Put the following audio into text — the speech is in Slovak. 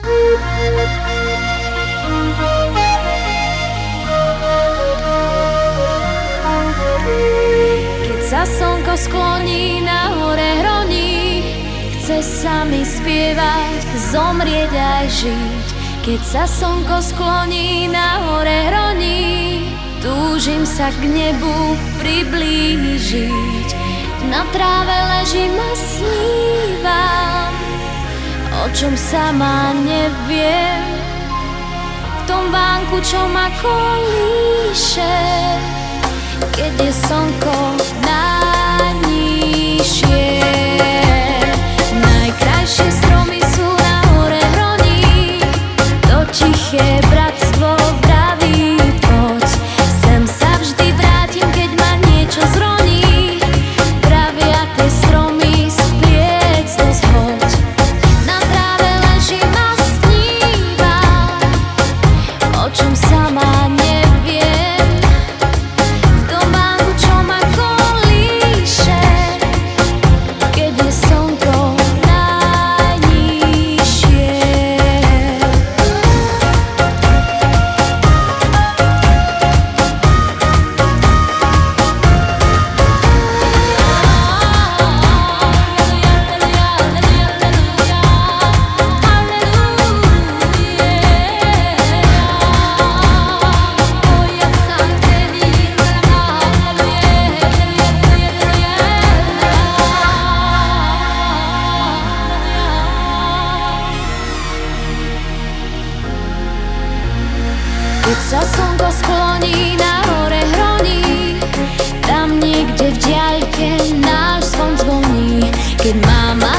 Keď sa slnko skloní, na hore hroní, chce sa mi spievať, zomrieť aj žiť. Keď sa slnko skloní, na hore hroní, túžim sa k nebu priblížiť. Na tráve ležím a snívam, o čom sama neviem. V tom vánku, čo ma kolíše, keď je slnko najnižšie. Najkrajšie stromy sú na hore hroní, to tiché bratstvo vraví poď. Sem sa vždy vrátim, keď ma niečo zroní, pravia tie stromy spliec to zhoď. Na tráve ležím a snívam, o čom sama neviem. V tom vánku, čo ma kolíše, keď je slnko najnižšie. Keď sa slnko skloní, na hore hroní, tam niekde v diaľke náš zvon zvoní. Keď mama